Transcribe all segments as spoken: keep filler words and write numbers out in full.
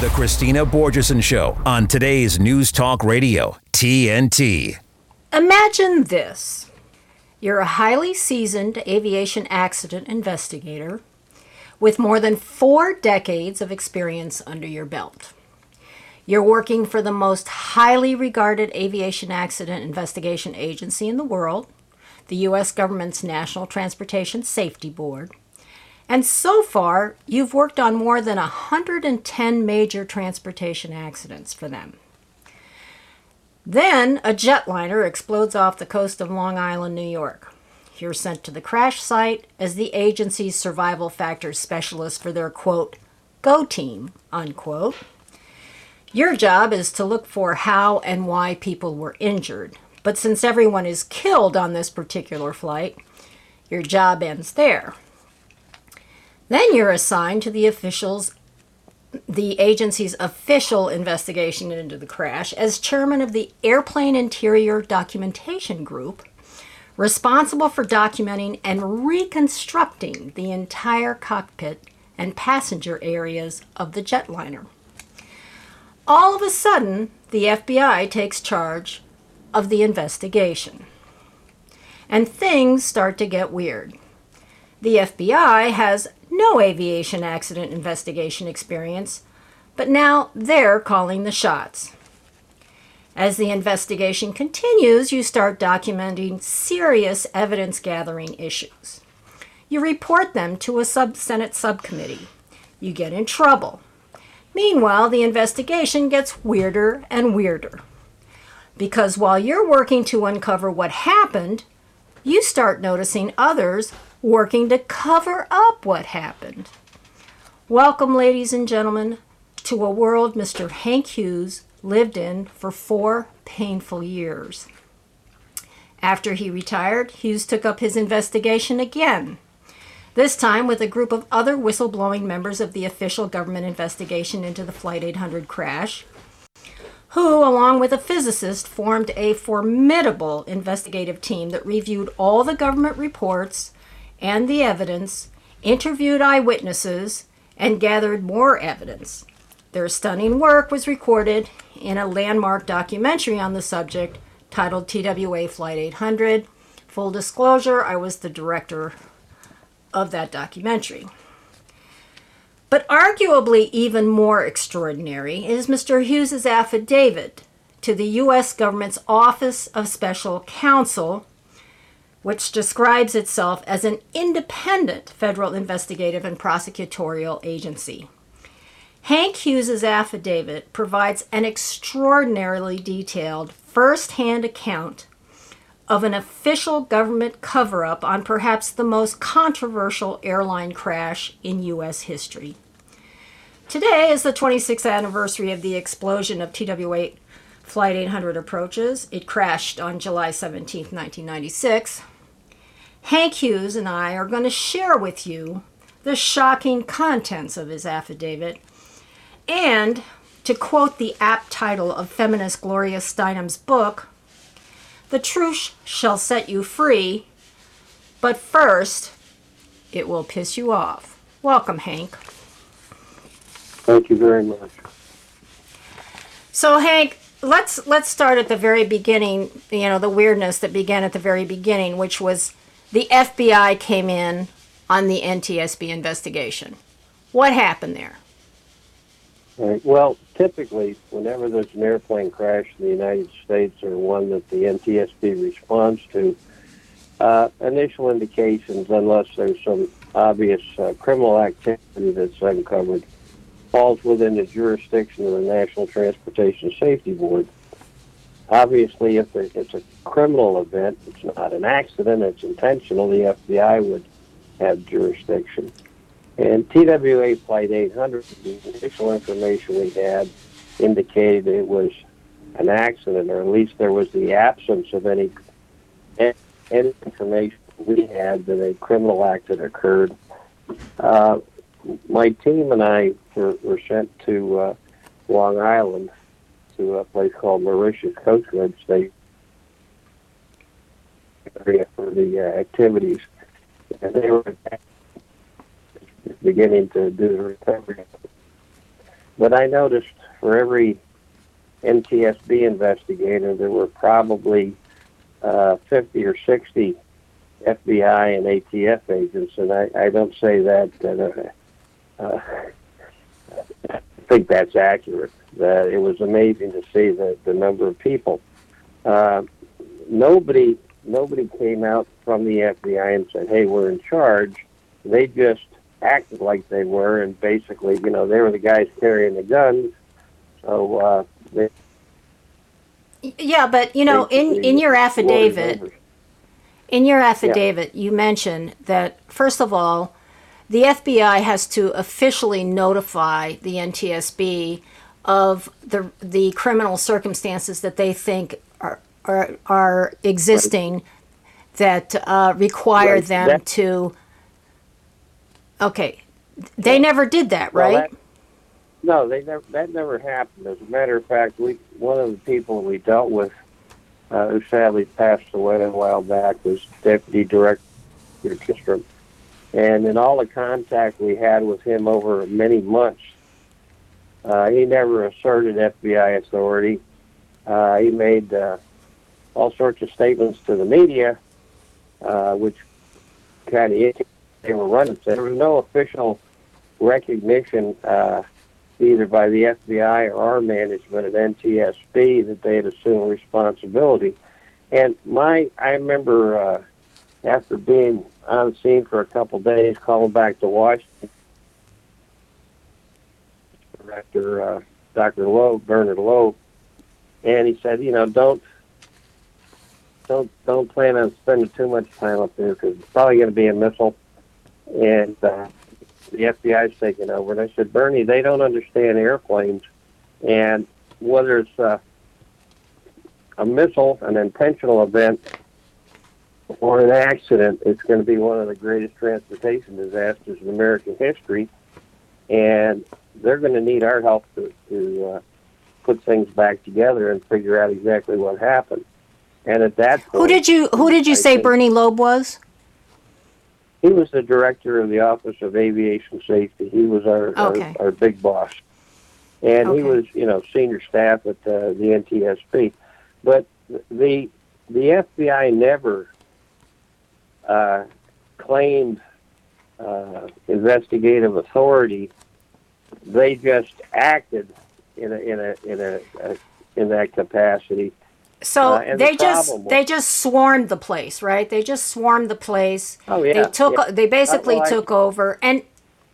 The Christina Borgeson Show on today's News Talk Radio, T N T. Imagine this. You're a highly seasoned aviation accident investigator with more than four decades of experience under your belt. You're working for the most highly regarded aviation accident investigation agency in the world, the U S government's National Transportation Safety Board. And so far, you've worked on more than one hundred ten major transportation accidents for them. Then a jetliner explodes off the coast of Long Island, New York. You're sent to the crash site as the agency's survival factors specialist for their, quote, go team, unquote. Your job is to look for how and why people were injured. But since everyone is killed on this particular flight, your job ends there. Then you're assigned to the officials, the agency's official investigation into the crash as chairman of the Airplane Interior Documentation Group, responsible for documenting and reconstructing the entire cockpit and passenger areas of the jetliner. All of a sudden, the F B I takes charge of the investigation, and things start to get weird. The F B I has no aviation accident investigation experience, but now they're calling the shots. As the investigation continues, you start documenting serious evidence-gathering issues. You report them to a sub- Senate subcommittee. You get in trouble. Meanwhile, the investigation gets weirder and weirder. Because while you're working to uncover what happened, you start noticing others working to cover up what happened. Welcome, ladies and gentlemen, to a world Mister Hank Hughes lived in for four painful years. After he retired, Hughes took up his investigation again, this time with a group of other whistleblowing members of the official government investigation into the Flight eight hundred crash, who, along with a physicist, formed a formidable investigative team that reviewed all the government reports and the evidence, interviewed eyewitnesses, and gathered more evidence. Their stunning work was recorded in a landmark documentary on the subject titled T W A Flight eight hundred. Full disclosure, I was the director of that documentary. But arguably even more extraordinary is Mister Hughes' affidavit to the U S government's Office of Special Counsel, which describes itself as an independent federal investigative and prosecutorial agency. Hank Hughes' affidavit provides an extraordinarily detailed first-hand account of an official government cover-up on perhaps the most controversial airline crash in U S history. Today, as the twenty-sixth anniversary of the explosion of T W A Flight eight hundred approaches, it crashed on July seventeenth, nineteen ninety-six, Hank Hughes and I are going to share with you the shocking contents of his affidavit, and, to quote the apt title of feminist Gloria Steinem's book, "The truth shall set you free, but first, it will piss you off." Welcome, Hank. Thank you very much. So, Hank, let's let's start at the very beginning, you know, the weirdness that began at the very beginning, which was the F B I came in on the N T S B investigation. What happened there? Right. Well, typically, whenever there's an airplane crash in the United States or one that the N T S B responds to, uh, initial indications, unless there's some obvious uh, criminal activity that's uncovered, falls within the jurisdiction of the National Transportation Safety Board. Obviously, if it's a criminal event, it's not an accident, it's intentional, the F B I would have jurisdiction. And T W A Flight eight hundred, the initial information we had indicated it was an accident, or at least there was the absence of any, any information we had that a criminal act had occurred. Uh, my team and I were, were sent to uh, Long Island, to a place called Mauritius Coast Guard State area for the uh, activities, and they were beginning to do the recovery. but I noticed for every N T S B investigator, there were probably uh, fifty or sixty F B I and A T F agents, and I, I don't say that. Uh, uh, I think that's accurate. That it was amazing to see the, the number of people. Uh, nobody nobody came out from the F B I and said, "Hey, we're in charge." They just acted like they were, and basically, you know, they were the guys carrying the guns. So uh, they Yeah, but you know, in in your affidavit, in your affidavit, yeah. you mentioned that first of all, the F B I has to officially notify the N T S B of the the criminal circumstances that they think are are, are existing right. that uh, require right. them that, to. Okay, they yeah. never did that, well, right? That, no, they never. That never happened. As a matter of fact, we one of the people we dealt with, uh, who sadly passed away a while back, was Deputy Director Kistrom. And in all the contact we had with him over many months, uh, he never asserted F B I authority. Uh, he made uh, all sorts of statements to the media, uh, which kind of they were running. So there was no official recognition, uh, either by the F B I or our management at N T S B, that they had assumed responsibility. And my, I remember uh, after being on the scene for a couple of days, calling back to Washington, Director uh, Doctor Lowe, Bernard Lowe, and he said, you know, don't don't don't plan on spending too much time up there because it's probably going to be a missile, and uh, the F B I is taking over. And I said, Bernie, they don't understand airplanes, and whether it's uh, a missile, an intentional event, or an accident, it's going to be one of the greatest transportation disasters in American history, and they're going to need our help to, to uh, put things back together and figure out exactly what happened. And at that point, Who did you Who did you I say think, Bernie Loeb was? He was the director of the Office of Aviation Safety. He was our Okay. our, our big boss, and Okay. he was, you know, senior staff at uh, the N T S B. But the the F B I never uh, claimed uh, investigative authority. They just acted in a in a in a, a in that capacity. So Uh, and they the just problem was- they just swarmed the place, right? They just swarmed the place. Oh, yeah, They took yeah. they basically Uh, well, I- took over. And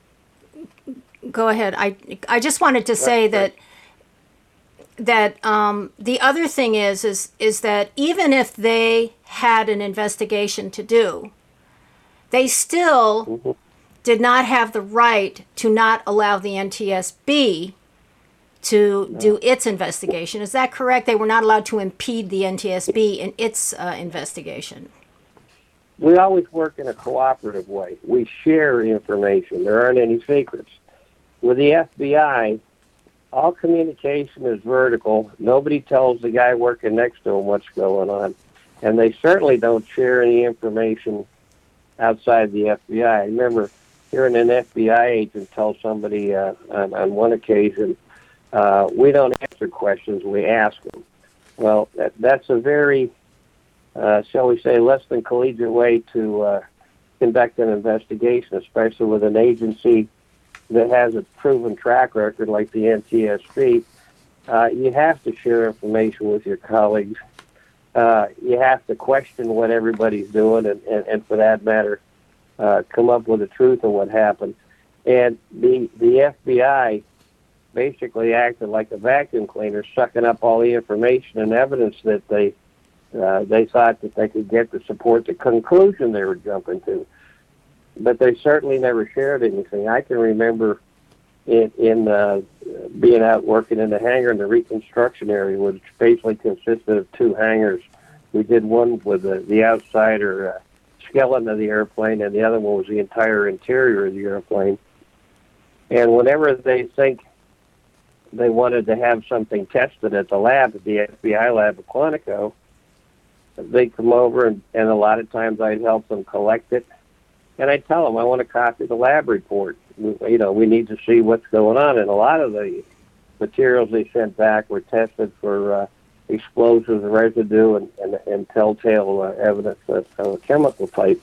go ahead. I I just wanted to say that that um, the other thing is is is that even if they had an investigation to do, they still Mhm. did not have the right to not allow the N T S B to do its investigation. Is that correct? They were not allowed to impede the N T S B in its uh, investigation. We always work in a cooperative way. We share information. There aren't any secrets. With the F B I, all communication is vertical. Nobody tells the guy working next to him what's going on. And they certainly don't share any information outside the F B I. I remember hearing an F B I agent tell somebody uh, on, on one occasion, uh, we don't answer questions, we ask them. Well, that, that's a very, uh, shall we say, less than collegiate way to uh, conduct an investigation, especially with an agency that has a proven track record like the N T S B. Uh, you have to share information with your colleagues. Uh, you have to question what everybody's doing, and, and, and for that matter, uh, come up with the truth of what happened. And the the F B I basically acted like a vacuum cleaner, sucking up all the information and evidence that they uh, they thought that they could get to support the conclusion they were jumping to. But they certainly never shared anything. I can remember in, in uh, being out working in the hangar in the reconstruction area, which basically consisted of two hangars. We did one with the, the outside or uh, skeleton of the airplane, and the other one was the entire interior of the airplane. And whenever they think they wanted to have something tested at the lab, at the F B I lab at Quantico, they come over, and, and a lot of times I'd help them collect it. And I'd tell them, I want a copy of the lab report. we, you know, we need to see what's going on. And a lot of the materials they sent back were tested for uh, explosives, residue, and, and, and telltale uh, evidence of, of a chemical type.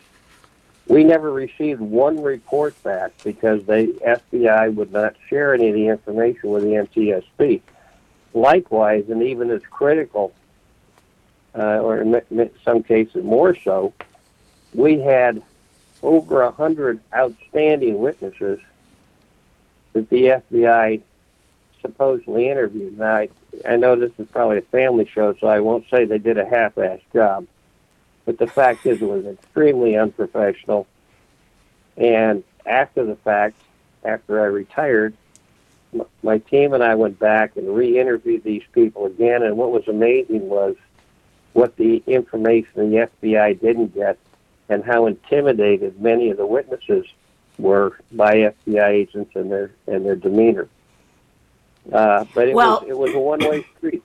We never received one report back because the F B I would not share any of the information with the N T S B. Likewise, and even as critical, uh, or in some cases more so, we had over a hundred outstanding witnesses that the F B I supposedly interviewed. Now, I, I know this is probably a family show, so I won't say they did a half-assed job. But the fact is, it was extremely unprofessional. And after the fact, after I retired, m- my team and I went back and re-interviewed these people again. And what was amazing was what the information the F B I didn't get and how intimidated many of the witnesses were by F B I agents and their and their demeanor. Uh, but it Well- was it was a one-way street.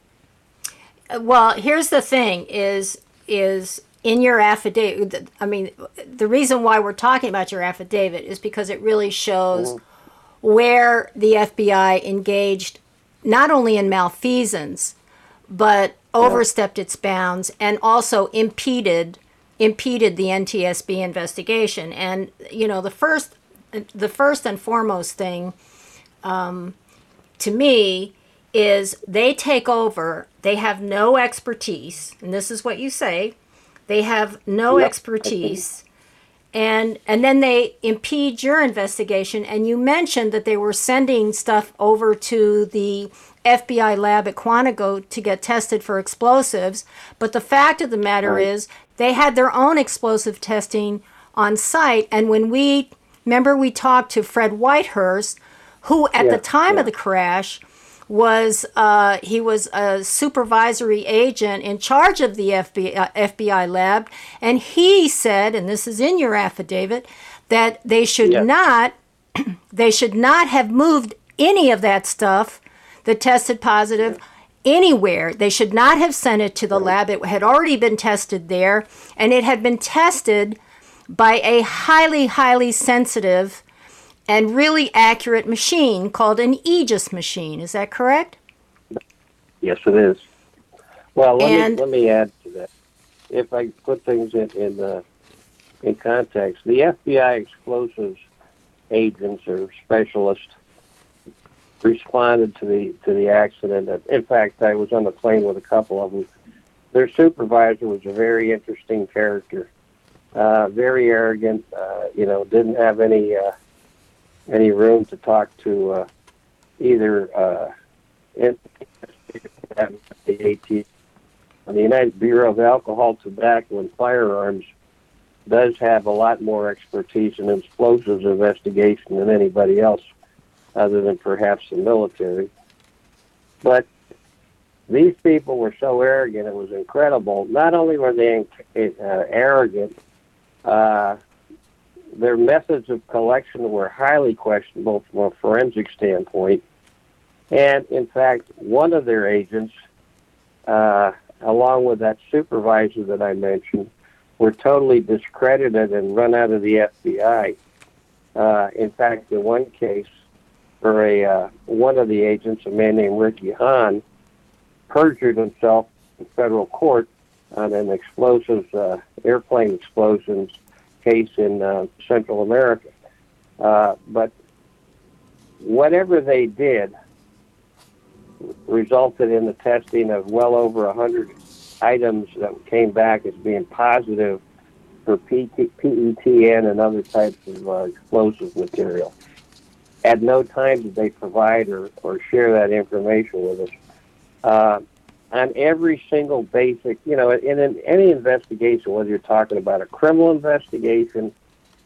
Well, here's the thing: is is in your affidavit. I mean, the reason why we're talking about your affidavit is because it really shows mm-hmm. where the F B I engaged not only in malfeasance, but overstepped its bounds and also impeded impeded the N T S B investigation. And you know, the first the first and foremost thing um, to me is they take over. They have no expertise, and this is what you say. They have no yep. expertise, and and then they impede your investigation. And you mentioned that they were sending stuff over to the F B I lab at Quantico to get tested for explosives. But the fact of the matter right. is they had their own explosive testing on site. And when we, remember we talked to Fred Whitehurst, who at yeah, the time yeah. of the crash was, uh, he was a supervisory agent in charge of the F B I, uh, F B I lab. And he said, and this is in your affidavit, that they should yeah. not, they should not have moved any of that stuff that tested positive yeah. anywhere. They should not have sent it to the right. lab. It had already been tested there, and it had been tested by a highly, highly sensitive and really accurate machine called an Aegis machine. Is that correct? Yes, it is. Well, let and, me let me add to that. If I put things in in, uh, in context, the F B I explosives agents or specialists responded to the to the accident. In fact, I was on the plane with a couple of them. Their supervisor was a very interesting character, uh, very arrogant. Uh, you know, didn't have any uh, any room to talk to uh, either uh, in the AT. The United Bureau of Alcohol, Tobacco, and Firearms does have a lot more expertise in explosives investigation than anybody else, other than perhaps the military. But these people were so arrogant, it was incredible. Not only were they uh, arrogant, uh, their methods of collection were highly questionable from a forensic standpoint. And, in fact, one of their agents, uh, along with that supervisor that I mentioned, were totally discredited and run out of the F B I. Uh, in fact, in one case, for a uh, one of the agents, a man named Ricky Hahn, perjured himself in federal court on an explosives, uh, airplane explosions case in uh, Central America. Uh, but whatever they did resulted in the testing of well over one hundred items that came back as being positive for P E T N and other types of uh, explosive material. At no time did they provide or, or share that information with us. Uh, on every single basic, you know, in, in any investigation, whether you're talking about a criminal investigation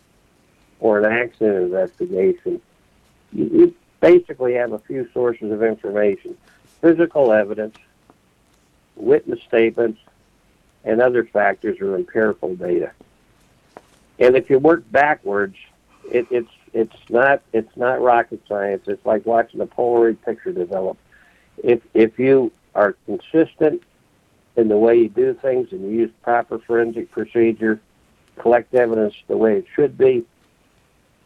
or an accident investigation, you, you basically have a few sources of information: physical evidence, witness statements, and other factors or empirical data. And if you work backwards, it, it's it's not it's not rocket science. It's like watching a Polaroid picture develop. If if you are consistent in the way you do things and you use proper forensic procedure, collect evidence the way it should be,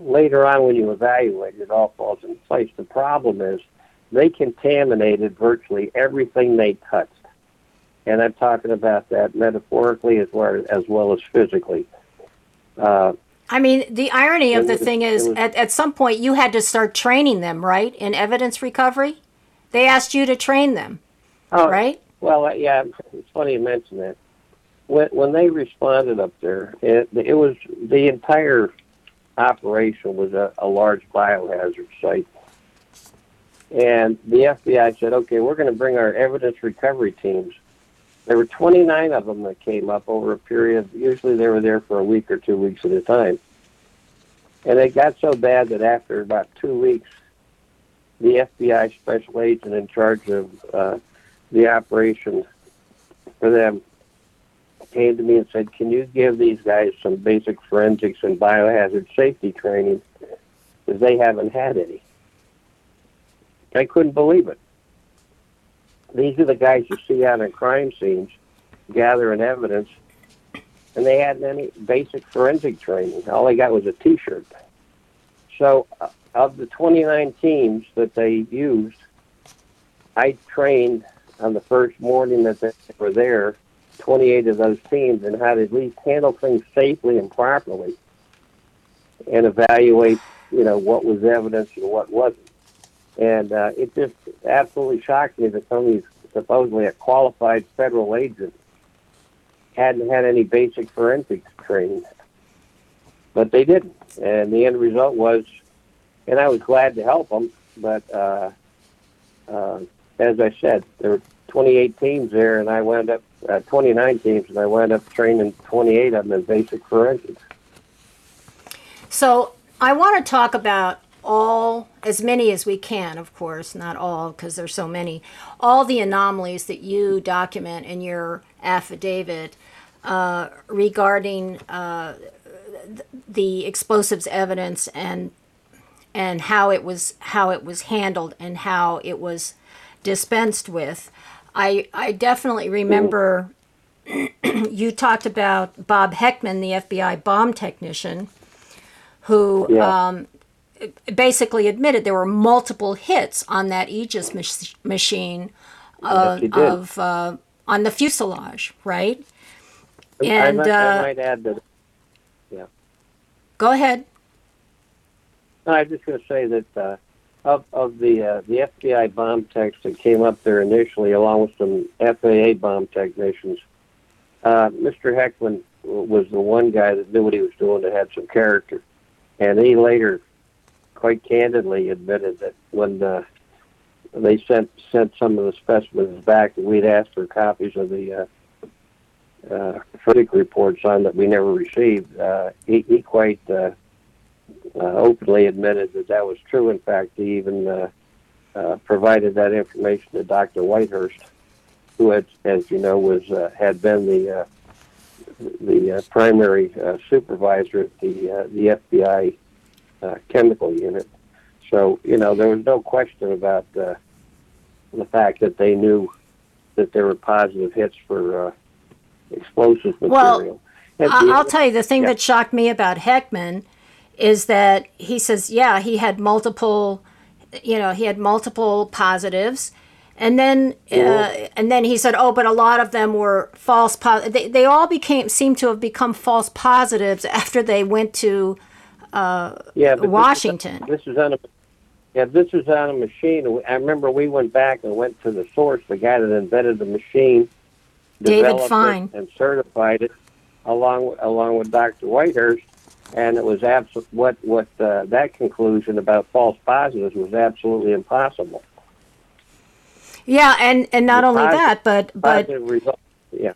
later on when you evaluate, it all falls in place. The problem is they contaminated virtually everything they touched. And I'm talking about that metaphorically as well as, well as physically. Uh, I mean, the irony of the was, thing is, was, at, at some point you had to start training them, right, in evidence recovery? They asked you to train them, oh, right? Well, yeah, it's funny you mention that. When, when they responded up there, it, it was the entire operation was a, a large biohazard site. And the F B I said, okay, we're going to bring our evidence recovery teams. There were twenty-nine of them that came up over a period. Usually they were there for a week or two weeks at a time. And it got so bad that after about two weeks, the F B I special agent in charge of uh, the operation for them came to me and said, can you give these guys some basic forensics and biohazard safety training, because they haven't had any. I couldn't believe it. These are the guys you see out in crime scenes gathering evidence, and they hadn't any basic forensic training. All they got was a T-shirt. So uh, of the twenty-nine teams that they used, I trained on the first morning that they were there, twenty-eight of those teams, and how to at least handle things safely and properly and evaluate, you know, what was evidence and what wasn't. And uh, it just absolutely shocked me that some of these supposedly a qualified federal agent hadn't had any basic forensics training. But they didn't. And the end result was, and I was glad to help them, but uh, uh, as I said, there were twenty-eight teams there, and I wound up, uh, twenty-nine teams, and I wound up training twenty-eight of them in basic forensics. So I want to talk about all, as many as we can, of course, not all because there's so many, all the anomalies that you document in your affidavit uh, regarding uh, the explosives evidence and and how it was how it was handled and how it was dispensed with. I I definitely remember you talked about Bob Heckman, the F B I bomb technician, who Yeah. um, basically admitted there were multiple hits on that Aegis mach- machine uh, Yes, he did. of uh, on the fuselage, right? I And might, I uh, might add that, yeah. go ahead. No, I was just going to say that uh, of, of the uh, the F B I bomb techs that came up there initially, along with some F A A bomb technicians, uh, Mister Heckman was the one guy that knew what he was doing, that had some character. And he later, quite candidly, admitted that when uh, they sent sent some of the specimens back, that we'd asked for copies of the uh, uh, forensic reports on that we never received. Uh, he, he quite uh, uh, openly admitted that that was true. In fact, he even uh, uh, provided that information to Doctor Whitehurst, who, had, as you know, was uh, had been the uh, the uh, primary uh, supervisor at the uh, the F B I uh, chemical unit. So, you know, there was no question about uh, the fact that they knew that there were positive hits for uh, explosive material. Well, And the I'll other- tell you the thing yeah. that shocked me about Heckman is that he says, yeah, he had multiple, you know, he had multiple positives. And then, uh, and then he said, "Oh, but a lot of them were false. Po- they they all became seem to have become false positives after they went to uh, yeah, but Washington." This is, this is on a yeah, this is on a machine. I remember we went back and went to the source, the guy that invented the machine, David developed Fine. it and certified it, along along with Doctor Whitehurst, and it was abso- what what uh, that conclusion about false positives was absolutely impossible. Yeah, and, and not The only positive- that, but but Positive results. Yeah.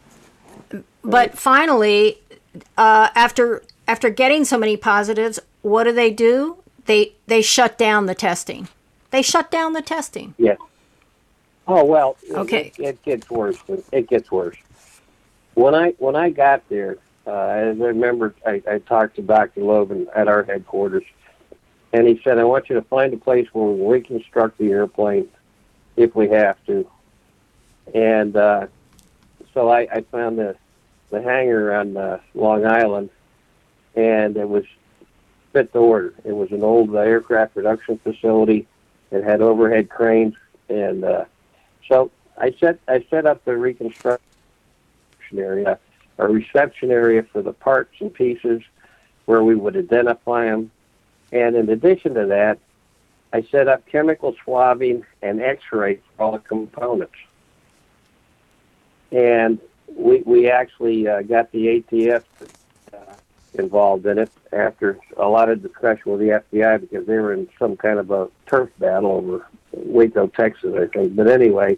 but finally, uh, after after getting so many positives, what do they do? They they shut down the testing. They shut down the testing. Yes. Oh well. Okay. It, it gets worse. It gets worse. When I when I got there, uh, as I remember, I, I talked to Doctor Logan at our headquarters, and he said, "I want you to find a place where we reconstruct the airplane, if we have to." And uh, so I, I found the the hangar on uh, Long Island, and it was fit the order. It was an old uh, aircraft production facility. It had overhead cranes, and uh, so I set I set up the reconstruction area, a reception area for the parts and pieces, where we would identify them. And in addition to that, I set up chemical swabbing and X-ray for all the components. And we we actually uh, got the A T F uh, involved in it after a lot of discussion with the F B I, because they were in some kind of a turf battle over Waco, Texas, I think. But anyway,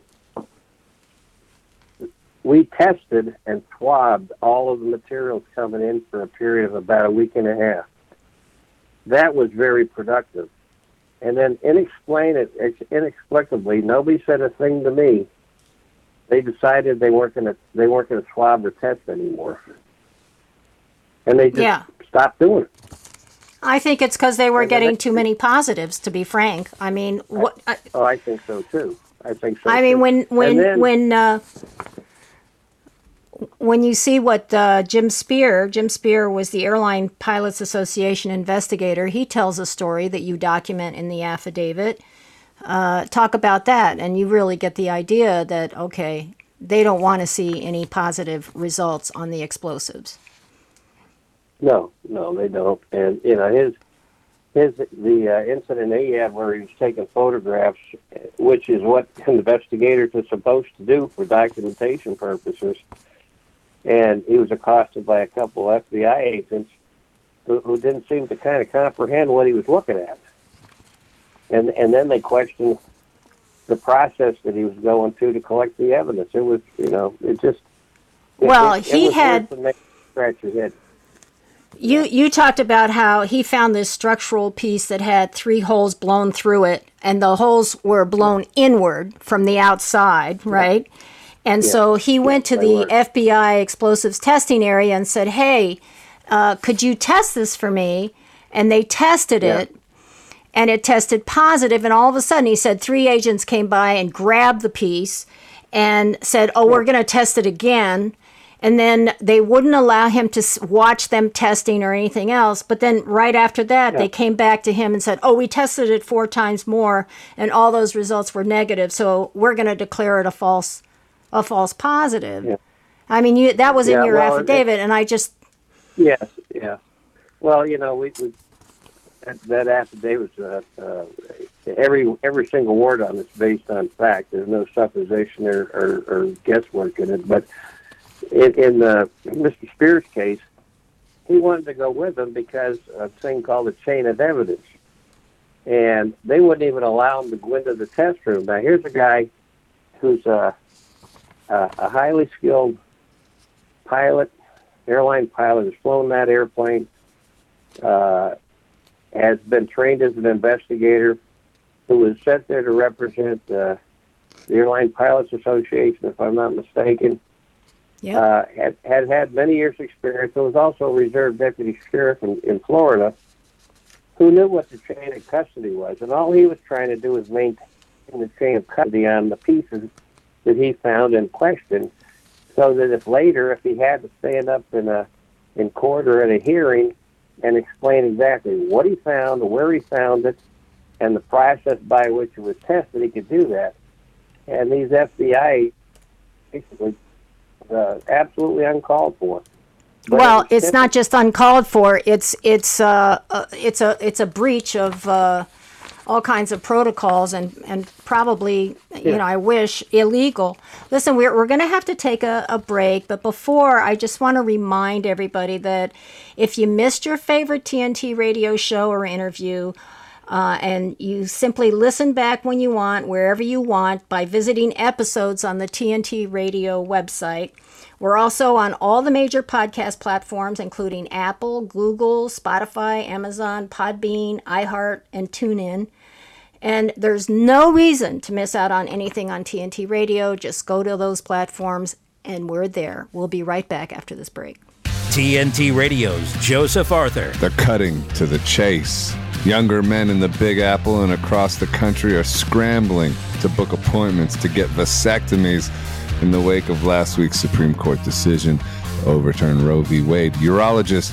we tested and swabbed all of the materials coming in for a period of about a week and a half. That was very productive. And then inexplain inexplicably, nobody said a thing to me. They decided they weren't going to they weren't going to swab or test anymore, and they just yeah. stopped doing it. I think it's because they were and getting too many positives. To be frank, I mean, what? I, oh, I think so too. I think so. I too. mean, when when then, when uh, when you see what uh, Jim Spear, Jim Spear was the Airline Pilots Association investigator. He tells a story that you document in the affidavit. Uh, talk about that, and you really get the idea that, okay, they don't want to see any positive results on the explosives. No, no, they don't. And, you know, his, his the uh, incident he had where he was taking photographs, which is what investigators are supposed to do for documentation purposes, and he was accosted by a couple of F B I agents who, who didn't seem to kind of comprehend what he was looking at. And and then they questioned the process that he was going to to collect the evidence. It was, you know, it just... It, well, it, he it had... Scratch your head. You, you talked about how he found this structural piece that had three holes blown through it, and the holes were blown inward from the outside, right? Yeah. And yeah. so he went to the were. F B I explosives testing area and said, hey, uh, could you test this for me? And they tested yeah. it. And it tested positive, and all of a sudden, he said three agents came by and grabbed the piece and said, oh, we're going to test it again. And then they wouldn't allow him to watch them testing or anything else. But then right after that, yeah. they came back to him and said, oh, we tested it four times more, and all those results were negative, so we're going to declare it a false a false positive. Yeah. I mean, you, that was yeah, in your well, affidavit, it, and I just... Yes, yeah. Well, you know, we... we That, that affidavit, uh, uh, every every single word on it's based on fact. There's no supposition or, or, or guesswork in it. But in, in uh, Mister Spear's case, he wanted to go with them because of a thing called a chain of evidence. And they wouldn't even allow him to go into the test room. Now, here's a guy who's a, a, a highly skilled pilot, airline pilot, has flown that airplane, uh, has been trained as an investigator, who was sent there to represent uh, the Airline Pilots Association, if I'm not mistaken. Yeah. Uh, had, had had many years' experience. There was also a reserve deputy sheriff in, in Florida who knew what the chain of custody was, and all he was trying to do was maintain the chain of custody on the pieces that he found and questioned, so that if later, if he had to stand up in a in court or at a hearing and explain exactly what he found, where he found it, and the process by which it was tested, he could do that. And these F B I basically uh, absolutely uncalled for. But well, it it's not just uncalled for; it's it's uh, uh, it's a it's a breach of uh, all kinds of protocols, and, and probably, yeah. you know, I wish, illegal. Listen, we're, we're going to have to take a, a break, but before, I just want to remind everybody that if you missed your favorite T N T radio show or interview, uh, and you simply listen back when you want, wherever you want, by visiting episodes on the T N T radio website. We're also on all the major podcast platforms, including Apple, Google, Spotify, Amazon, Podbean, iHeart, and TuneIn. And there's no reason to miss out on anything on T N T Radio. Just go to those platforms, and we're there. We'll be right back after this break. T N T Radio's Joseph Arthur. They're cutting to the chase. Younger men in the Big Apple and across the country are scrambling to book appointments to get vasectomies in the wake of last week's Supreme Court decision to overturn Roe v. Wade. Urologist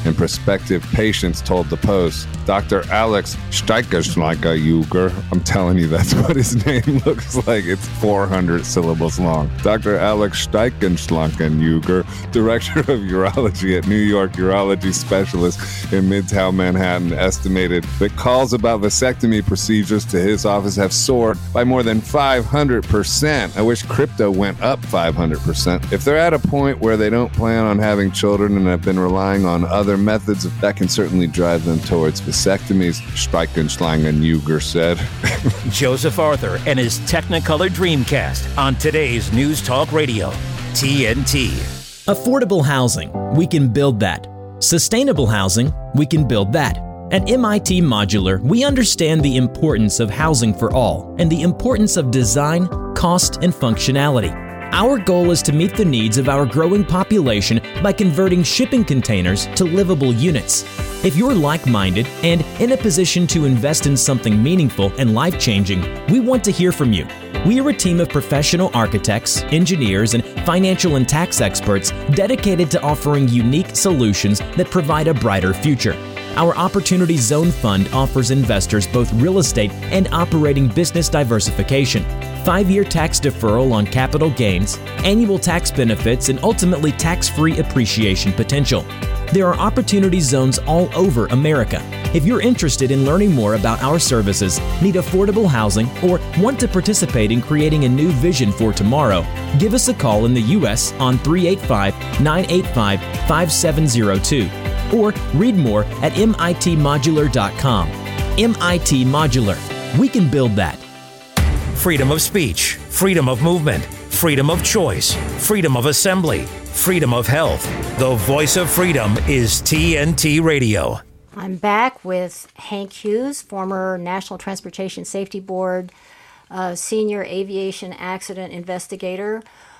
and prospective patients told the Post. Doctor Alex Steigenschlanker-Uger, I'm telling you, that's what his name looks like. It's four hundred syllables long. Doctor Alex Steigenschlanker-Uger, director of urology at New York Urology Specialist in Midtown Manhattan, estimated that calls about vasectomy procedures to his office have soared by more than five hundred percent. I wish crypto went up five hundred percent. If they're at a point where they don't plan on having children and have been relying on other methods, that can certainly drive them towards vasectomies, Steigenschlangen-Uger said. Joseph Arthur and his Technicolor Dreamcast on today's News Talk Radio, T N T. Affordable housing, we can build that. Sustainable housing, we can build that. At M I T Modular, we understand the importance of housing for all and the importance of design, cost, and functionality. Our goal is to meet the needs of our growing population by converting shipping containers to livable units. If you're like-minded and in a position to invest in something meaningful and life-changing, we want to hear from you. We are a team of professional architects, engineers, and financial and tax experts dedicated to offering unique solutions that provide a brighter future. Our Opportunity Zone Fund offers investors both real estate and operating business diversification, five-year tax deferral on capital gains, annual tax benefits, and ultimately tax-free appreciation potential. There are opportunity zones all over America. If you're interested in learning more about our services, need affordable housing, or want to participate in creating a new vision for tomorrow, give us a call in the U S on three eight five, nine eight five, five seven zero two or read more at M I T modular dot com. M I T Modular. We can build that. Freedom of speech, freedom of movement, freedom of choice, freedom of assembly, freedom of health. The voice of freedom is T N T Radio. I'm back with Hank Hughes, former National Transportation Safety Board uh, senior aviation accident investigator,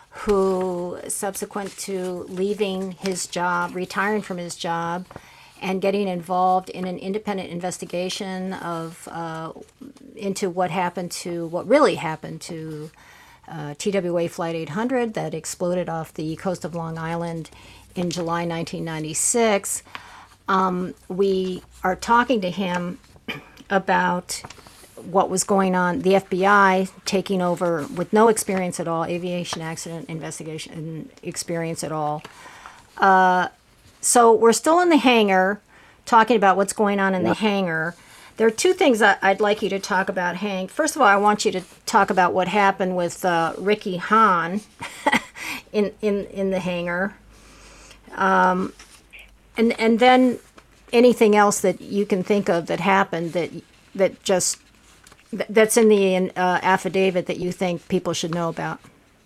who, subsequent to leaving his job, retiring from his job, and getting involved in an independent investigation of uh, into what happened to, what really happened to uh, T W A Flight eight hundred that exploded off the coast of Long Island in July nineteen ninety-six. Um, we are talking to him about what was going on, the F B I taking over with no experience at all, aviation accident investigation experience at all. Uh, so we're still in the hangar, talking about what's going on in the hangar. There are two things that I'd like you to talk about, Hank. First of all, I want you to talk about what happened with uh, Ricky Hahn in, in, in the hangar. Um, and and then anything else that you can think of that happened that that just that's in the uh, affidavit that you think people should know about.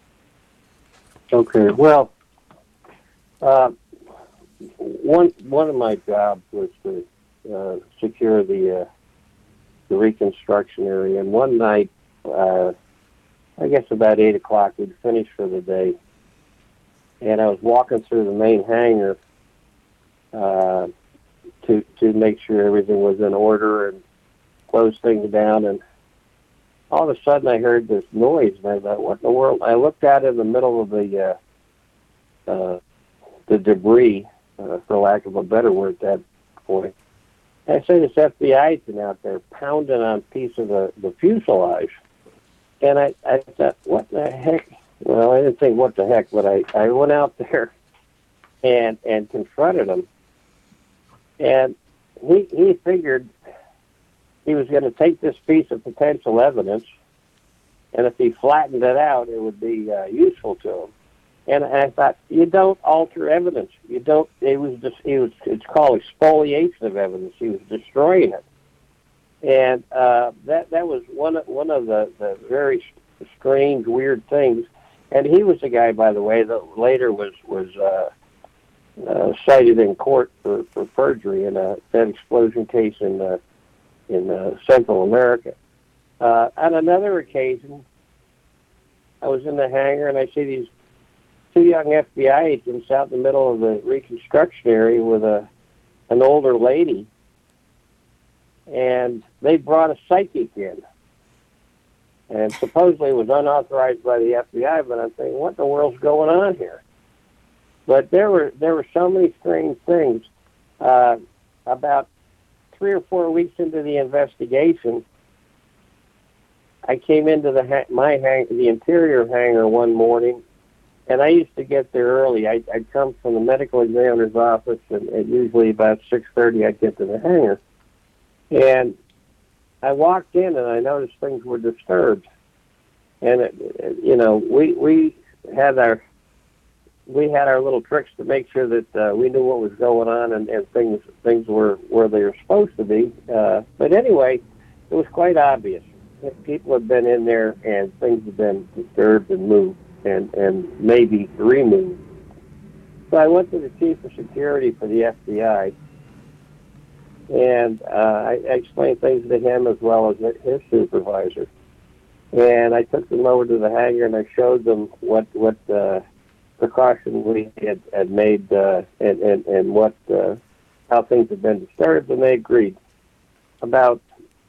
Okay. Well, uh, one one of my jobs was to uh, secure the uh, the reconstruction area, and one night, uh, I guess about eight o'clock, we'd finished for the day, and I was walking through the main hangar uh, to to make sure everything was in order and close things down, and all of a sudden I heard this noise, and I thought, what in the world? I looked out in the middle of the uh, uh, the debris, uh, for lack of a better word at that point. And I said, this F B I agent out there pounding on a piece of the, the fuselage. And I, I thought, what the heck? Well, I didn't think what the heck, but I, I went out there and and confronted him. And he he figured he was going to take this piece of potential evidence, and if he flattened it out, it would be uh, useful to him. And I thought, you don't alter evidence. You don't. It was just. It was. It's called exfoliation of evidence. He was destroying it, and uh, that that was one of, one of the, the very strange, weird things. And he was the guy, by the way, that later was was uh, uh, cited in court for, for perjury in a, that explosion case in uh, in uh, Central America. Uh, on another occasion, I was in the hangar and I see these two young F B I agents out in the middle of the reconstruction area with a an older lady, and they brought a psychic in. And supposedly it was unauthorized by the F B I, but I'm thinking, what in the world's going on here? But there were there were so many strange things. uh, about three or four weeks into the investigation, I came into the ha- my hang- the interior hangar one morning, and I used to get there early. I, I'd come from the medical examiner's office, and, and usually about six thirty I'd get to the hangar. And I walked in, and I noticed things were disturbed. And, it, it, you know, we we had our we had our little tricks to make sure that uh, we knew what was going on, and, and things things were where they were supposed to be. Uh, but anyway, it was quite obvious. People had been in there, and things had been disturbed and moved, and, and maybe removed. So I went to the chief of security for the F B I, and uh, I, I explained things to him as well as his supervisor. And I took them over to the hangar, and I showed them what what uh, precautions we had, had made, uh, and, and and what uh, how things had been disturbed, and they agreed. About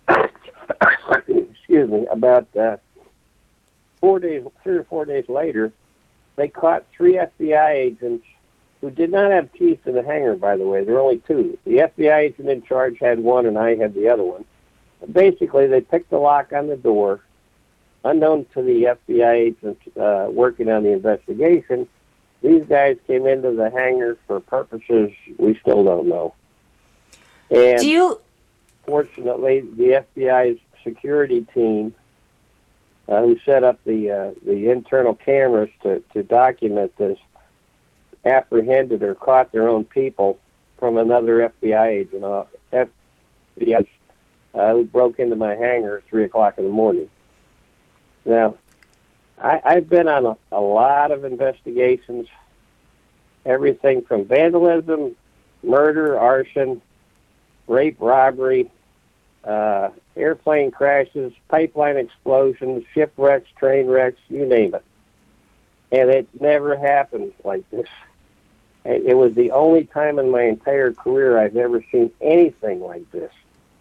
excuse me, about uh, four days, three or four days later, they caught three F B I agents who did not have keys to the hangar. By the way, there were only two. The F B I agent in charge had one, and I had the other one. Basically, they picked the lock on the door. Unknown to the F B I agents uh, working on the investigation, these guys came into the hangar for purposes we still don't know. And Do you? Fortunately, the F B I's security team, uh, who set up the uh, the internal cameras to, to document this, apprehended or caught their own people from another F B I agent, uh, F B I, uh, who broke into my hangar at three o'clock in the morning. Now, I, I've been on a, a lot of investigations, everything from vandalism, murder, arson, rape, robbery, uh, airplane crashes, pipeline explosions, shipwrecks, train wrecks, you name it. And it never happened like this. It, it was the only time in my entire career I've ever seen anything like this.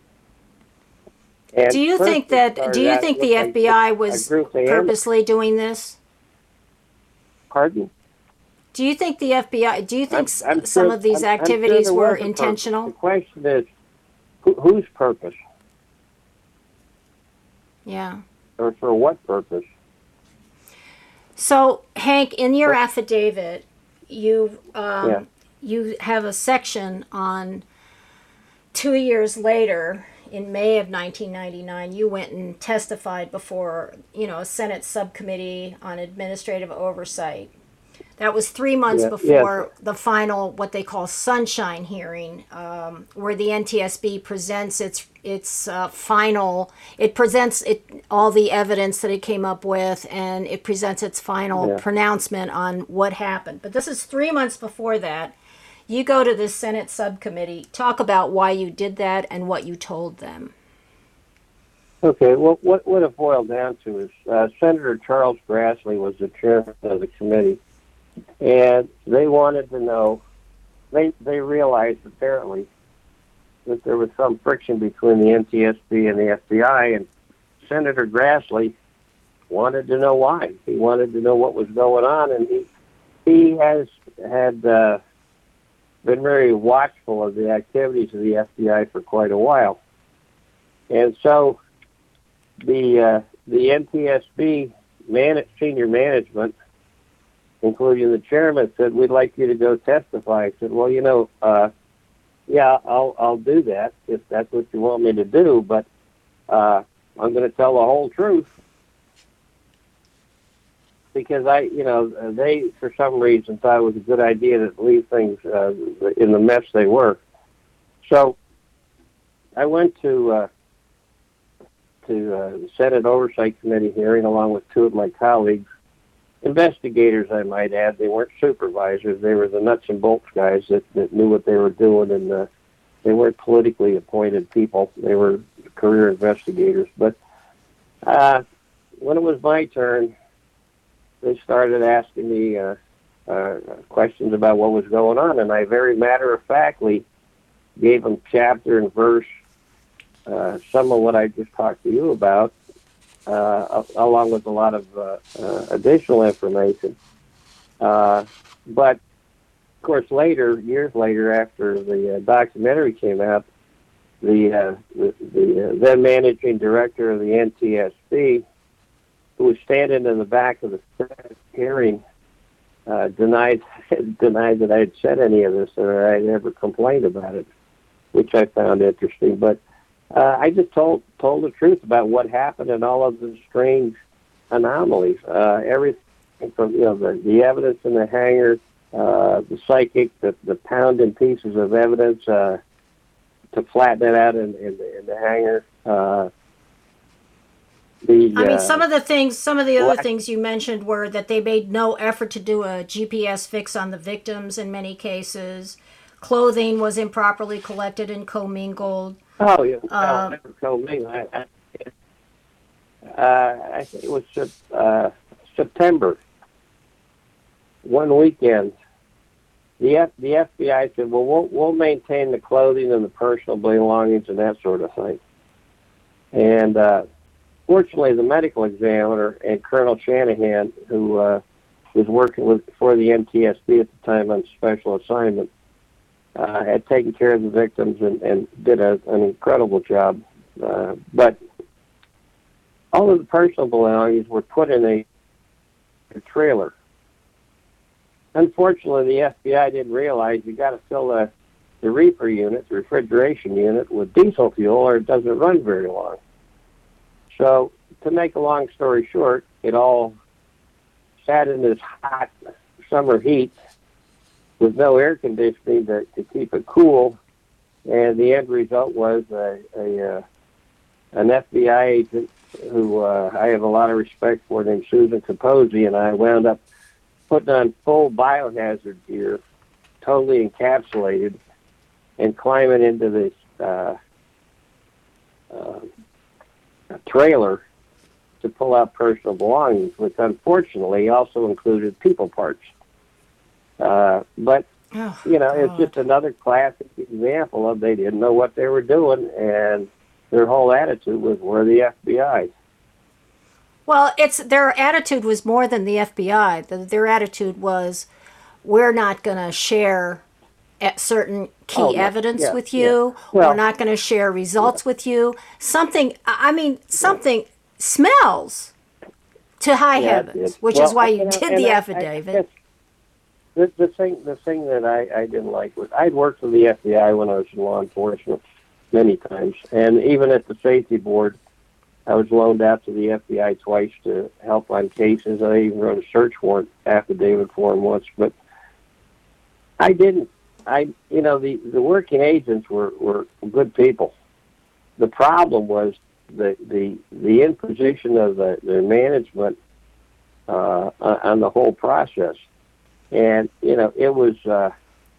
And Do you think that? Do you think the F B I was purposely doing this? Pardon? Do you think the F B I? Do you think I'm, I'm some sure, of these I'm, activities I'm sure were was intentional? The question is, who, whose purpose? Yeah. Or for what purpose? So, Hank, in your affidavit, you um, Yeah. you have a section on two years later. In May of nineteen ninety-nine, you went and testified before, you know, a Senate subcommittee on administrative oversight. That was three months Yeah, before yes. the final, what they call sunshine hearing, um, where the N T S B presents its its uh, final. It presents it all the evidence that it came up with, and it presents its final Yeah. pronouncement on what happened. But this is three months before that. You go to the Senate subcommittee. Talk about why you did that and what you told them. Okay, well, what, what it boiled down to is uh, Senator Charles Grassley was the chairman of the committee, and they wanted to know, they, they realized apparently that there was some friction between the N T S B and the F B I, and Senator Grassley wanted to know why. He wanted to know what was going on, and he, he has had... Uh, been very watchful of the activities of the F B I for quite a while. And so the uh, the N T S B man- senior management, including the chairman, said, we'd like you to go testify. I said, well, you know, uh, yeah, I'll I'll do that if that's what you want me to do, but uh, I'm going to tell the whole truth. Because I, you know, they, for some reason, thought it was a good idea to leave things uh, in the mess they were. So I went to uh, to uh, the Senate Oversight Committee hearing along with two of my colleagues, investigators, I might add. They weren't supervisors. They were the nuts and bolts guys that, that knew what they were doing, and uh, they weren't politically appointed people. They were career investigators. But uh, when it was my turn, they started asking me uh, uh, questions about what was going on, and I very matter-of-factly gave them chapter and verse, uh, some of what I just talked to you about, uh, along with a lot of uh, uh, additional information. Uh, but of course, later, years later, after the uh, documentary came out, the uh, the, the uh, then managing director of the N T S B, who was standing in the back of the Senate hearing, uh, denied denied that I had said any of this or I had ever complained about it, which I found interesting. But uh, I just told told the truth about what happened and all of the strange anomalies. Uh, everything from you know the, the evidence in the hangar, uh, the psychic, the, the pounding pieces of evidence uh, to flatten it out in, in, the, in the hangar. Uh, the, I mean, uh, some of the things, some of the other black- things you mentioned were that they made no effort to do a G P S fix on the victims in many cases. Clothing was improperly collected and commingled. Oh, yeah. Well, Uh, never told me. I, I, uh, I think it was Sep- uh, September. One weekend, the F, the F B I said, "Well, we'll we'll maintain the clothing and the personal belongings and that sort of thing." And uh, fortunately, the medical examiner and Colonel Shanahan, who uh, was working with for the N T S B at the time on special assignment, uh, had taken care of the victims and, and did a, an incredible job. Uh, but all of the personal belongings were put in a, a trailer. Unfortunately, the F B I didn't realize you got to fill the, the reefer unit, the refrigeration unit, with diesel fuel, or it doesn't run very long. So, to make a long story short, it all sat in this hot summer heat with no air conditioning to, to keep it cool, and the end result was a, a uh, an F B I agent who uh, I have a lot of respect for, named Susan Capozzi, and I wound up putting on full biohazard gear, totally encapsulated, and climbing into this uh, uh, trailer to pull out personal belongings, which unfortunately also included people parts. Uh, but, Oh, you know, it's God. just another classic example of they didn't know what they were doing, and their whole attitude was, we're the F B I. Well, it's their attitude was more than the F B I. The, their attitude was, we're not going to share at certain key Oh, no. evidence Yeah, with you. yeah. Well- we're not going to share results with you. Something, I mean, something smells to high Yeah, it heavens, did. which Well, is why you and I- did and the I- I- affidavit. I guess the, the thing, the thing that I, I didn't like was I'd worked for the F B I when I was in law enforcement many times, and even at the safety board, I was loaned out to the F B I twice to help on cases. I even wrote a search warrant affidavit for them once, but I didn't. I, you know, the, the working agents were, were good people. The problem was the the, the imposition of the, the management uh, on the whole process. And, you know, it was... Uh,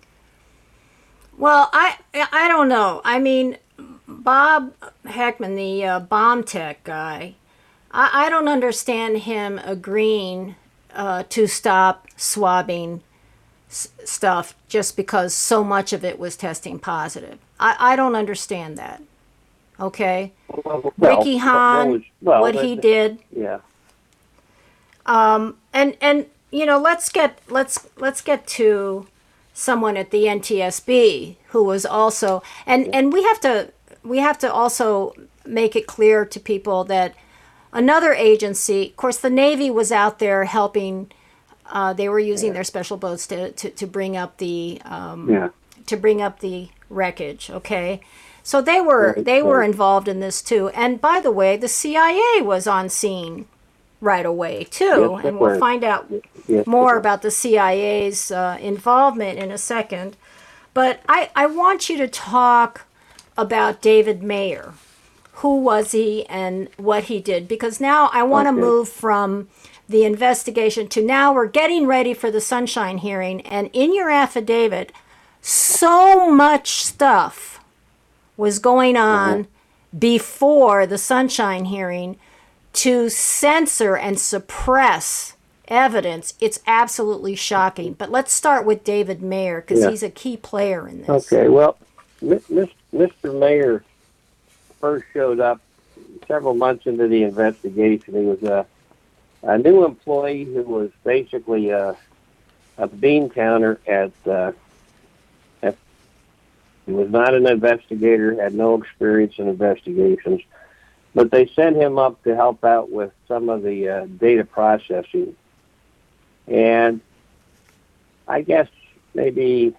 Well, I I don't know. I mean, Bob Heckman, the uh, bomb tech guy, I, I don't understand him agreeing uh, to stop swabbing s- stuff just because so much of it was testing positive. I, I don't understand that. Okay? well, Ricky what Hahn, was- well, what that- he did, Yeah. and and you know, let's get let's let's get to someone at the N T S B who was also and and we have to we have to also make it clear to people that another agency, of course, the Navy was out there helping. Uh, they were using their special boats to, to, to bring up the um, Yeah. to bring up the wreckage. Okay, so they were Right, they were right. involved in this too. And by the way, the C I A was on scene right away too, Yes, they and we'll were. find out Yes, more they were. about the C I A's uh, involvement in a second. But I, I want you to talk about David Mayer. Who was he and what he did? Because now I want to Okay. move from the investigation to now we're getting ready for the Sunshine hearing. And in your affidavit, so much stuff was going on before the Sunshine hearing to censor and suppress evidence. It's absolutely shocking. But let's start with David Mayer because Yeah. he's a key player in this. Okay, well, Mi- Mis- Mister Mayer first showed up several months into the investigation. He was a, a new employee who was basically a, a bean counter at, uh, at he was not an investigator, had no experience in investigations, but they sent him up to help out with some of the uh, data processing. And I guess maybe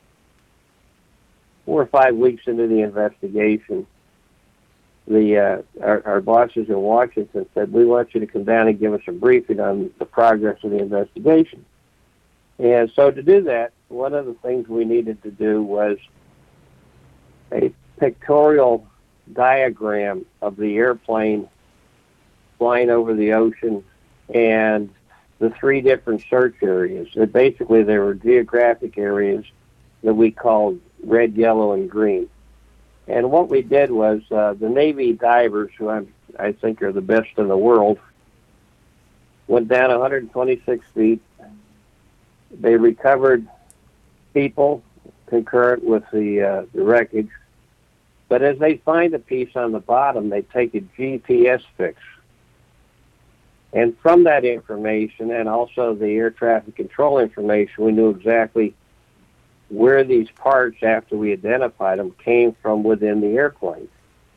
four or five weeks into the investigation, the uh, our, our bosses in Washington said, we want you to come down and give us a briefing on the progress of the investigation. And so to do that, one of the things we needed to do was a pictorial diagram of the airplane flying over the ocean and the three different search areas. That basically, there were geographic areas that we called red, yellow, and green. And what we did was uh, the Navy divers, who I'm, I think are the best in the world, went down one hundred twenty-six feet. They recovered people concurrent with the, uh, the wreckage. But as they find a piece on the bottom, they take a G P S fix. And from that information and also the air traffic control information, we knew exactly where these parts, after we identified them, came from within the airplane.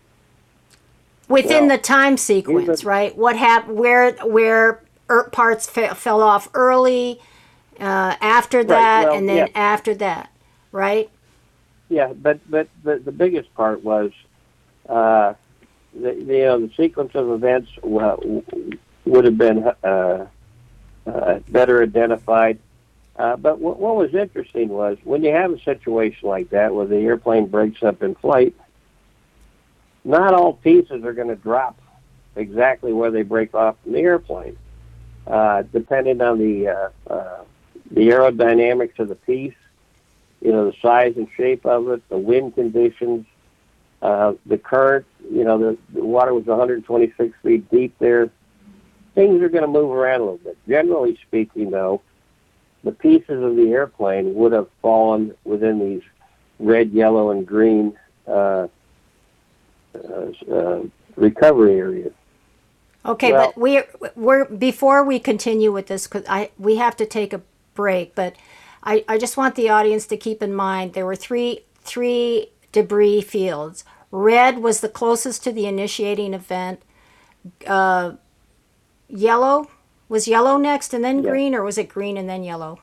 Within well, the time sequence, even, right? What happened? Where where er, parts fe- fell off early, uh, after that, right, well, and then yeah. after that, right? Yeah, but but the, the biggest part was, uh, the, the you know the sequence of events well, would have been uh, uh, better identified. Uh, but w- what was interesting was when you have a situation like that where the airplane breaks up in flight, not all pieces are going to drop exactly where they break off from the airplane. Uh, depending on the uh, uh, the aerodynamics of the piece, you know, the size and shape of it, the wind conditions, uh, the current, you know, the, the water was one hundred twenty-six feet deep there. Things are going to move around a little bit. Generally speaking, though, the pieces of the airplane would have fallen within these red, yellow, and green uh, uh, uh, recovery areas. Okay, well, but we we're before we continue with this, because I we have to take a break. But I, I just want the audience to keep in mind there were three three debris fields. Red was the closest to the initiating event. Uh, yellow was yellow next and then yeah. green, or was it green and then yellow?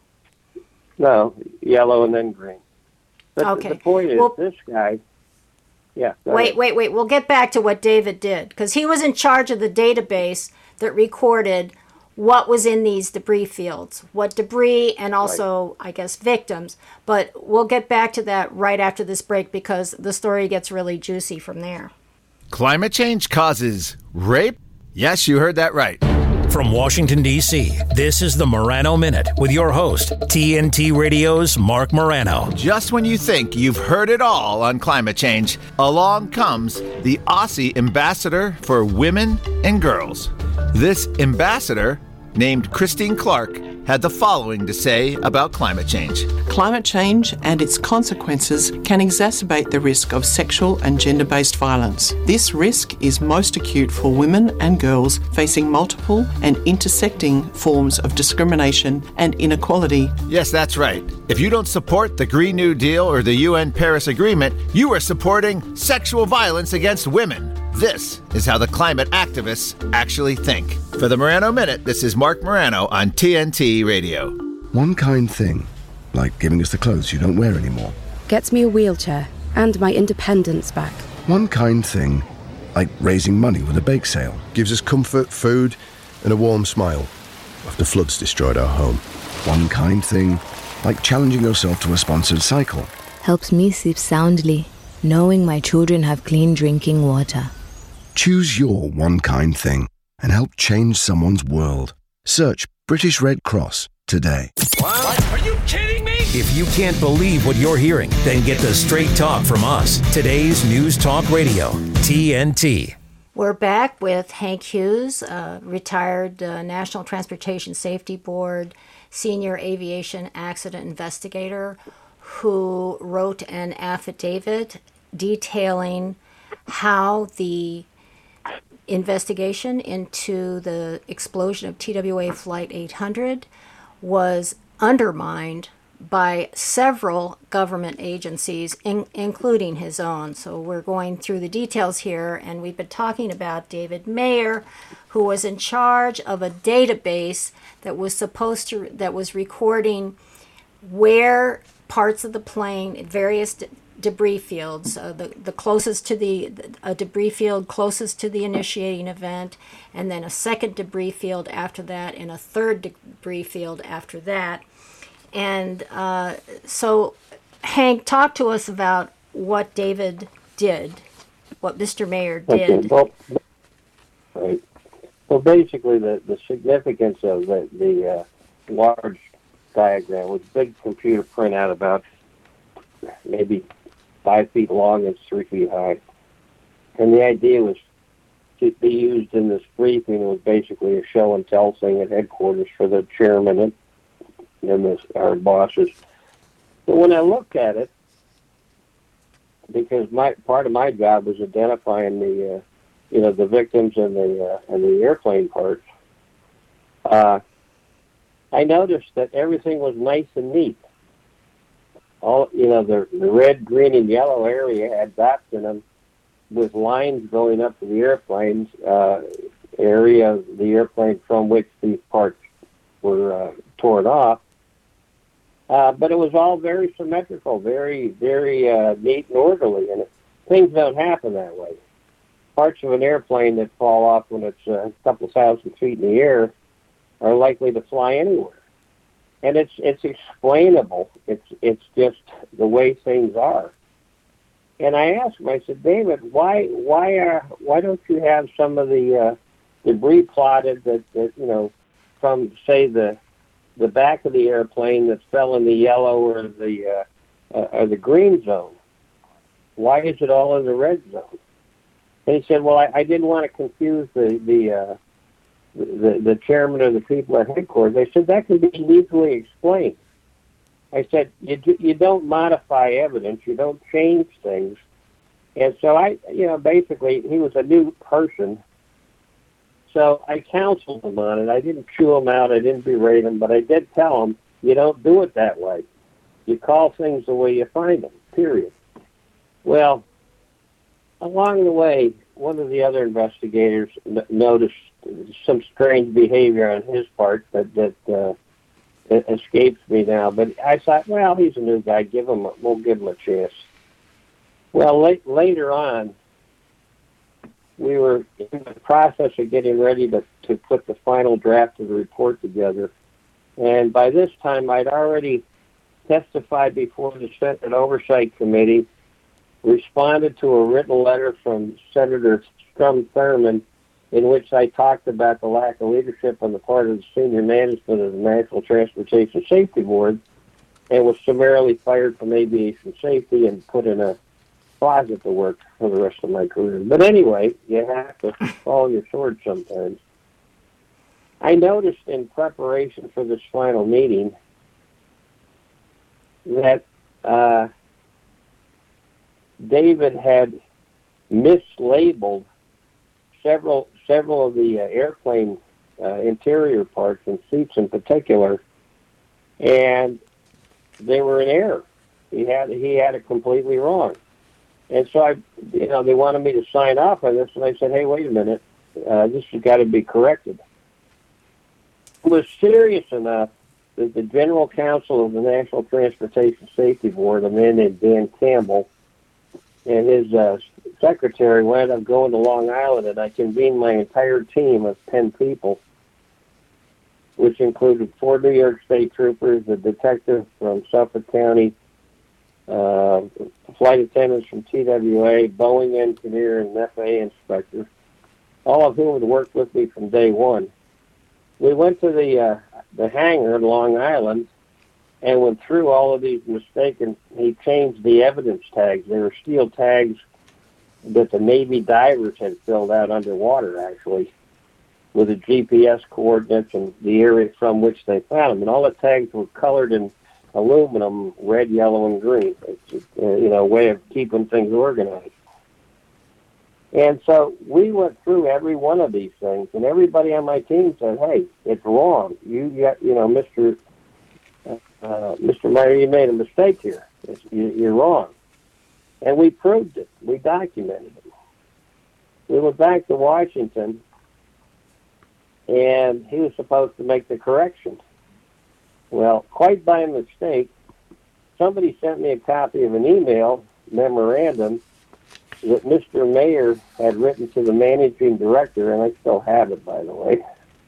No, yellow and then green. But okay. The, the point is, well, this guy. Yeah. Wait, ahead. wait, wait. We'll get back to what David did, because he was in charge of the database that recorded what was in these debris fields, what debris, and also, right. I guess, victims. But we'll get back to that right after this break, because the story gets really juicy from there. Climate change causes rape? Yes, you heard that right. From Washington, D C, this is the Morano Minute with your host, T N T Radio's Mark Morano. Just when you think you've heard it all on climate change, along comes the Aussie ambassador for women and girls. This ambassador, named Christine Clark, had the following to say about climate change. Climate change and its consequences can exacerbate the risk of sexual and gender-based violence. This risk is most acute for women and girls facing multiple and intersecting forms of discrimination and inequality. Yes, that's right. If you don't support the Green New Deal or the U N Paris Agreement, you are supporting sexual violence against women. This is how the climate activists actually think. For the Morano Minute, this is Mark Morano on T N T Radio. One kind thing, like giving us the clothes you don't wear anymore. Gets me a wheelchair and my independence back. One kind thing, like raising money with a bake sale. Gives us comfort, food, and a warm smile after floods destroyed our home. One kind thing, like challenging yourself to a sponsored cycle. Helps me sleep soundly, knowing my children have clean drinking water. Choose your one kind thing and help change someone's world. Search British Red Cross today. What? Are you kidding me? If you can't believe what you're hearing, then get the straight talk from us. Today's News Talk Radio, T N T. We're back with Hank Hughes, uh, retired uh, National Transportation Safety Board senior aviation accident investigator, who wrote an affidavit detailing how the investigation into the explosion of T W A Flight eight hundred was undermined by several government agencies, in, including his own. So we're going through the details here, and we've been talking about David Mayer, who was in charge of a database that was supposed to, that was recording where parts of the plane, various de- debris fields, uh, the, the closest to the, a debris field closest to the initiating event, and then a second debris field after that, and a third debris field after that. And uh, so, Hank, talk to us about what David did, what Mister Mayer did. Okay, well, right. Well, basically, the, the significance of the, the uh, large diagram was a big computer printout about maybe five feet long and three feet high. And the idea was to be used in this briefing. It was basically a show and tell thing at headquarters for the chairman and, and the, our bosses. But when I looked at it, because my part of my job was identifying the, uh, you know, the victims and the uh, and the airplane parts, uh, I noticed that everything was nice and neat. All, you know, the, the red, green, and yellow area had dots in them with lines going up to the airplane's uh, area of the airplane from which these parts were uh, torn off. Uh, but it was all very symmetrical, very, very uh, neat and orderly, and it, things don't happen that way. Parts of an airplane that fall off when it's a couple thousand feet in the air are likely to fly anywhere. And it's it's explainable. It's it's just the way things are. And I asked him, I said, David, why why are why don't you have some of the uh, debris plotted that, that you know from say the the back of the airplane that fell in the yellow or the uh, uh, or the green zone? Why is it all in the red zone? And he said, well, I, I didn't want to confuse the the uh, The, the chairman or the people at headquarters. I said, that can be easily explained. I said, you, do, you don't modify evidence, you don't change things. And so I, you know, basically, he was a new person. So I counseled him on it. I didn't chew him out, I didn't berate him, but I did tell him, you don't do it that way. You call things the way you find them, period. Well, along the way, one of the other investigators n- noticed some strange behavior on his part that that uh, it escapes me now. But I thought, well, he's a new guy. Give him, a, we'll give him a chance. Well, late, later on, we were in the process of getting ready to, to put the final draft of the report together, and by this time, I'd already testified before the Senate Oversight Committee, responded to a written letter from Senator Strom Thurmond, in which I talked about the lack of leadership on the part of the senior management of the National Transportation Safety Board, and was summarily fired from aviation safety and put in a closet to work for the rest of my career. But anyway, you have to follow your sword sometimes. I noticed in preparation for this final meeting that uh, David had mislabeled several several of the uh, airplane uh, interior parts and seats in particular, and they were in error. He had he had it completely wrong, and so I, you know, they wanted me to sign off on this, and I said, "Hey, wait a minute, uh, this has got to be corrected." It was serious enough that the General Counsel of the National Transportation Safety Board, a man named Dan Campbell, and his uh, secretary wound up going to Long Island, and I convened my entire team of ten people, which included four New York State troopers, a detective from Suffolk County, uh, flight attendants from T W A, Boeing engineer, and F A A inspector, all of whom had worked with me from day one. We went to the uh, the hangar in Long Island and went through all of these mistakes, and he changed the evidence tags. They were steel tags that the Navy divers had filled out underwater, actually, with the G P S coordinates and the area from which they found them. And all the tags were colored in aluminum, red, yellow, and green. It's a, you know, a way of keeping things organized. And so we went through every one of these things, and everybody on my team said, "Hey, it's wrong. You got, you know, Mister Uh, uh, Mister Meyer, you made a mistake here. It's, you, you're wrong. And we proved it. We documented it. We went back to Washington, and he was supposed to make the corrections. Well, quite by mistake, somebody sent me a copy of an email memorandum that Mister Mayer had written to the managing director, and I still have it, by the way,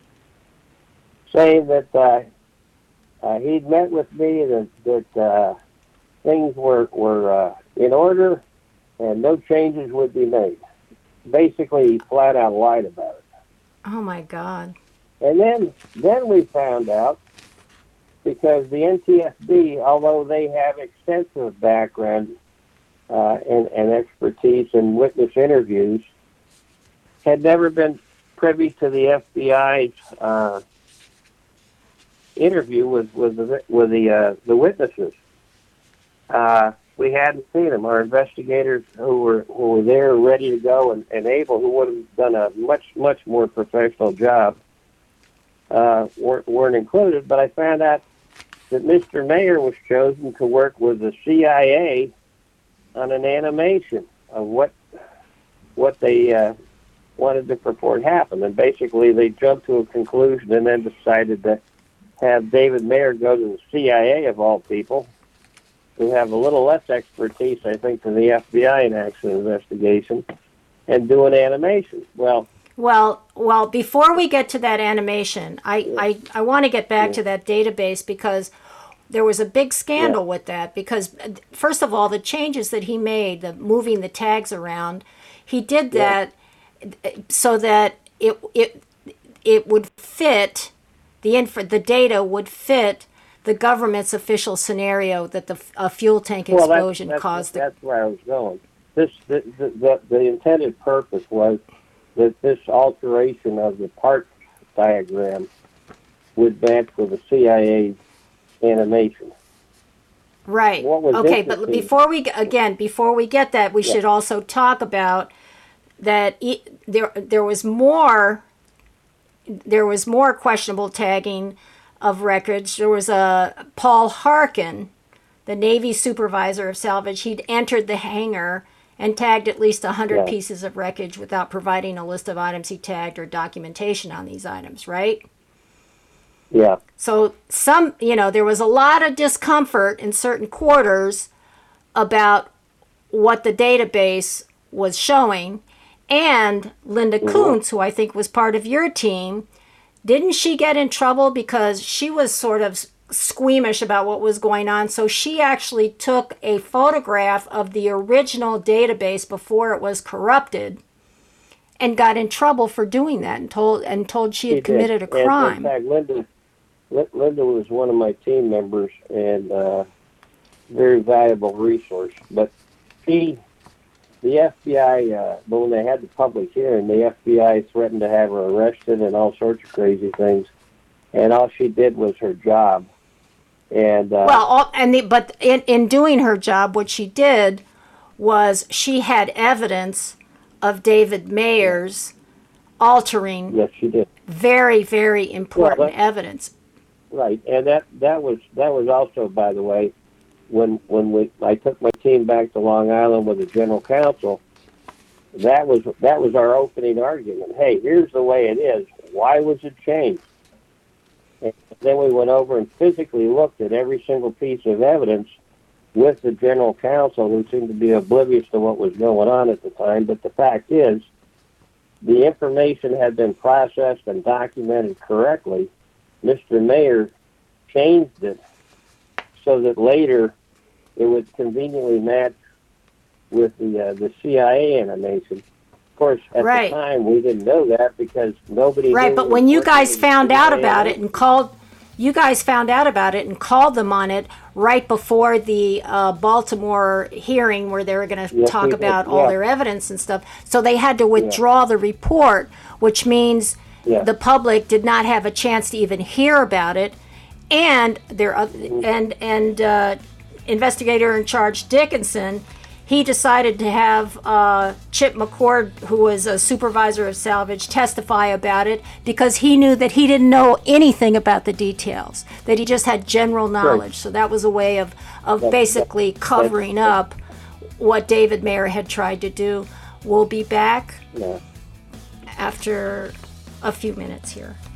saying that uh, uh, he'd met with me, that, that uh, things were, were uh, in order and no changes would be made. Basically, he flat out lied about it. Oh, my God. And then, then we found out, because the N T S B, although they have extensive background uh, and, and expertise in witness interviews, had never been privy to the F B I's uh, interview with, with the, with the, uh, the witnesses. Uh, we hadn't seen them. Our investigators who were who were there, ready to go and, and able, who would have done a much, much more professional job, uh, weren't, weren't included. But I found out that Mister Mayer was chosen to work with the C I A on an animation of what what they uh, wanted to purport happened. And basically they jumped to a conclusion and then decided to have David Mayer go to the C I A, of all people, who have a little less expertise, I think, than the F B I in accident investigation, and do an animation. Well, Well, well, before we get to that animation, I, Yeah. I, I want to get back Yeah. to that database, because there was a big scandal Yeah. with that. Because, uh, first of all, the changes that he made, the moving the tags around, he did that uh, so that it it it would fit the inf- the data would fit the government's official scenario that the f- a fuel tank well, explosion that's, that's, caused the that's where I was going. This the, the, the, the intended purpose was that this alteration of the part diagram would match with the C I A animation. Right. What was Okay, but interesting- before we again, before we get that, we Yeah. should also talk about that e- there there was more there was more questionable tagging of records. There was a Paul Harkin, the Navy supervisor of salvage. He'd entered the hangar and tagged at least one hundred Yeah. pieces of wreckage without providing a list of items he tagged or documentation on these items, right? Yeah. So some, you know, there was a lot of discomfort in certain quarters about what the database was showing. And Linda Mhm. Kuntz, who I think was part of your team, didn't she get in trouble because she was sort of squeamish about what was going on? So she actually took a photograph of the original database before it was corrupted and got in trouble for doing that, and told and told she had She committed did. a And crime. in fact, Linda, Lin- Linda was one of my team members and uh, very valuable resource. But she, the F B I, uh, but when they had the public hearing, the F B I threatened to have her arrested and all sorts of crazy things. And all she did was her job. And uh, Well, all, and the, but in, in doing her job, what she did was she had evidence of David Mayer's altering yes, she did. very, very important Well, that- evidence. Right, and that that was that was also, by the way, when when we I took my team back to Long Island with the general counsel. That was that was our opening argument. Hey, here's the way it is. Why was it changed? And then we went over and physically looked at every single piece of evidence with the general counsel, who seemed to be oblivious to what was going on at the time. But the fact is, the information had been processed and documented correctly. Mister Mayer changed it so that later it would conveniently match with the uh, the C I A animation. Of course, at Right. the time we didn't know that because nobody. Right, knew but it when was you working guys with found the out C I A about it and called, you guys found out about it and called them on it right before the uh, Baltimore hearing where they were going to Yes, talk we did, about all yeah. their evidence and stuff. So they had to withdraw the report, which means Yeah. the public did not have a chance to even hear about it. And their oth- and and uh, investigator in charge Dickinson, he decided to have uh, Chip McCord, who was a supervisor of salvage, testify about it because he knew that he didn't know anything about the details, that he just had general knowledge. Right. So that was a way of, of yeah, basically yeah. covering yeah. up what David Mayer had tried to do. We'll be back yeah. after a few minutes here.